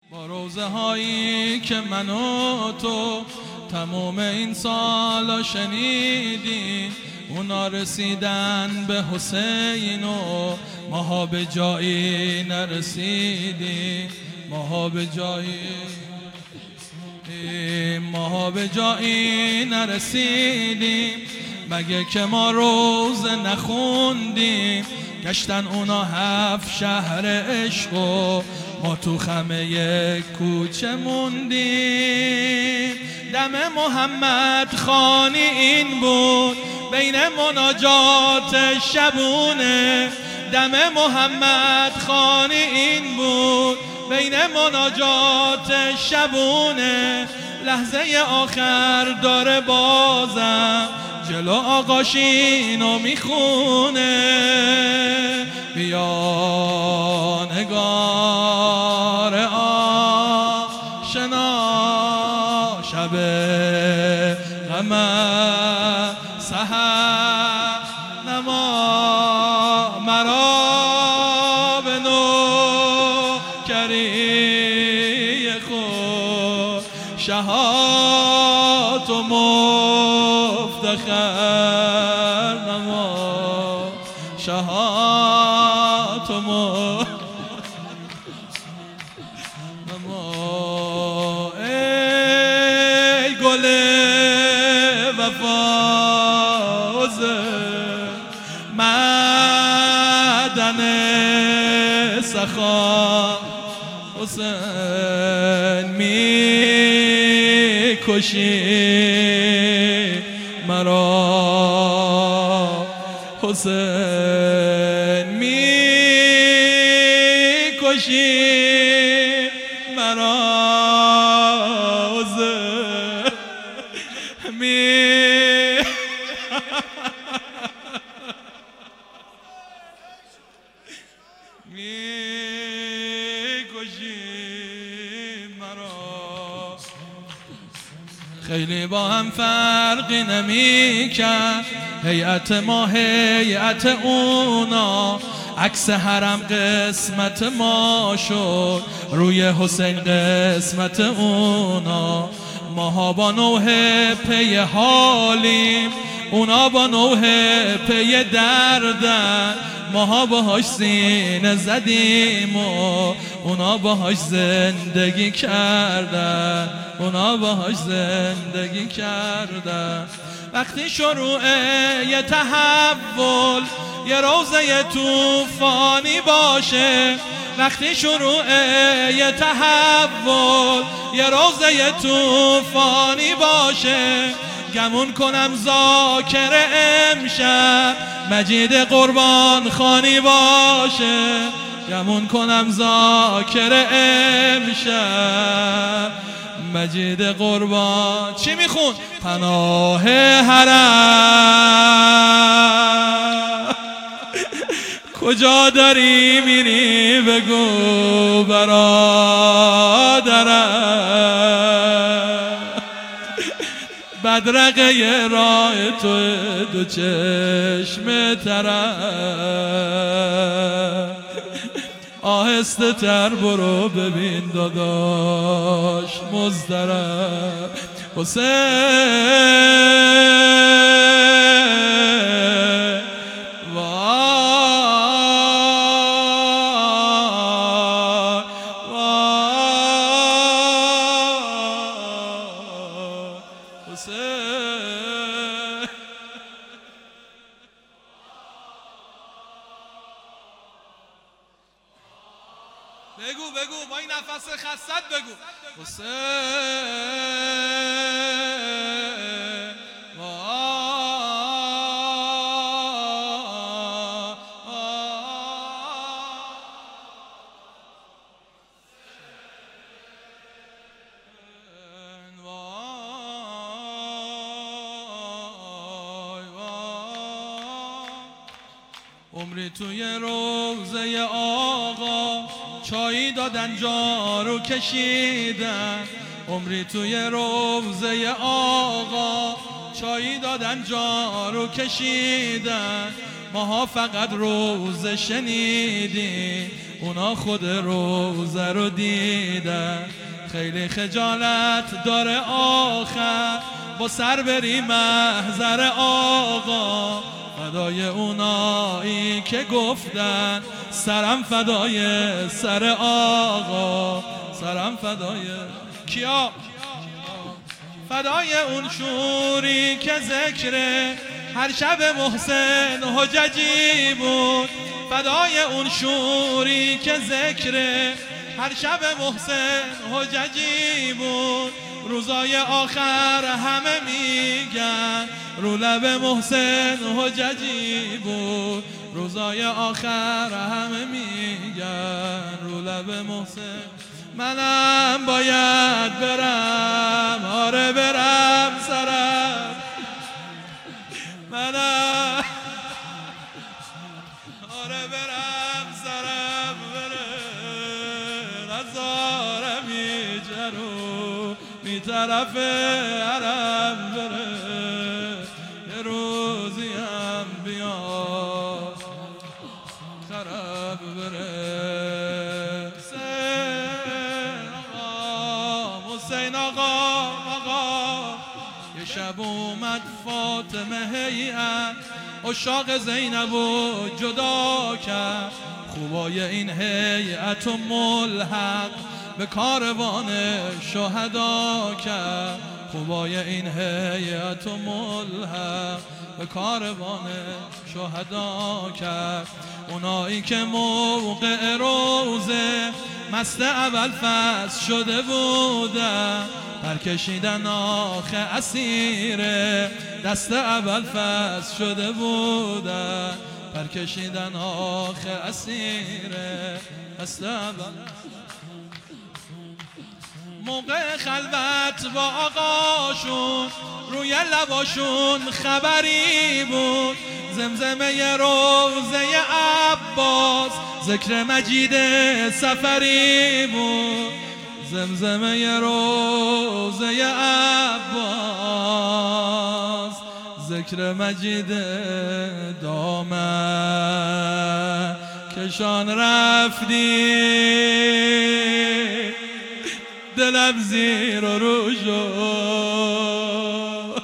با روزه هایی که من و تو تمام این سالا شنیدیم، اونا رسیدن به حسین و ماها به جایی نرسیدیم. ماها به جایی نرسیدیم، مگه که ما روزه نخوندیم. گشتن اونا 7 شهر عشق و ما تو خمه یک کوچه موندیم. دم محمد خانی این بود بین مناجات شبونه. دم محمد خانی این بود بین مناجات شبونه. لحظه آخر داره بازم جلو آقاشینو میخونه. بیا نگار آشنا شب غم سحر نما مرا به نوکری خود شهات و مفتخر نما شهات و نما. ای گل وفاز معدن سخا حسین میکشی مرا. حسین میکشی مرا. خیلی با هم فرقی نمی‌کرد هیئت ما هیئت اونا. عکس حرم قسمت ما شد روی حسین قسمت اونا. ماها با نوح پی حالیم اونا با نوح پی دردن. ماها باهاش سینه زدیم و اونا باهاش زندگی کردن. اونا باهاش زندگی کردن. وقتی شروع یه تحول یه روزه طوفانی باشه. وقتی شروع یه تحول یه روزه طوفانی باشه. گمون کنم ذاکر امشب مجید قربان خانی باشه. گمون کنم ذاکر امشب مجید قربان. چی میخون؟ پناه حرم کجا داری میری بگو برادرم. بدرقه راه تو دو چشم ترم. آهسته تر برو ببین داداش مزدرم. حسین وای وای حسین. بگو با این نفس خستت بگو. حسین عمری توی روزه آقا چایی دادن جارو کشیدن. عمری توی روزه آقا چایی دادن جارو کشیدن. ماها فقط روزه شنیدیم اونا خود روزه رو دیدن. خیلی خجالت داره آخر با سر بری محضر آقا، فدای اونایی که گفتن سرم فدای سر آقا، سرم فدای کیا؟ فدای اون شوری که ذکره هر شب محسن حججی بود، فدای اون شوری که ذکره هر شب محسن حججی بود. روزای آخر همه میگن رو لب محسن حججی بود، روزای آخر همه میگن رو لب محسن. منم باید برم، آره برم سرم، منم آره برم سرم بره، نزارم جرو می طرف حرم بره، یه روزی هم بیاد خراب بره. حسین آقا یه شب اومد فاطمه هیئت عشاق زینب و جدا کرد، خوبای این هیئت و ملحق به کاروان شهدا کرد، خوبای این هیئت و ملحق به کاروان شهدا کرد. اونایی که موقع روزه مست اول فصل شده بودن، پرکشیدن آخه اسیره دست اول فصل شده بودن، پرکشیدن آخه اسیره دست اول. موقع خلوت با آقاشون روی لباشون خبری بود، زمزمه روزه عباس ذکر مجید سفری بود، زمزمه روزه عباس ذکر مجید دامن کشان رفتی، دلم زیر و رو شد،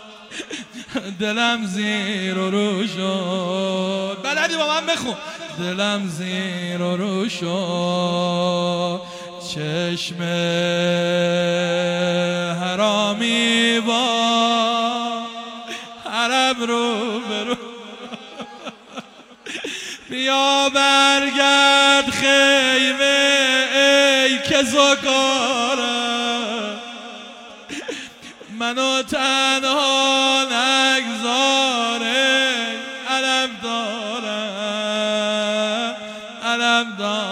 دلم زیر و رو شد، بلدی با من بخون. دلم زیر و رو شد، چشم حرامی با حرم رو برو، بیا برگرد خیمه ای که زکارم، منو تنها نگذاره، علم دارم علم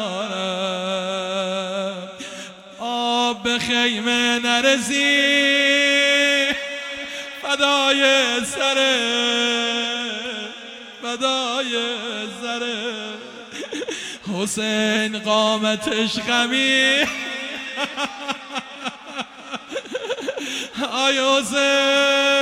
دارم. آب به خیمه نرسی فدای سره، فدای سره. حسین قامتش غمی آی حسین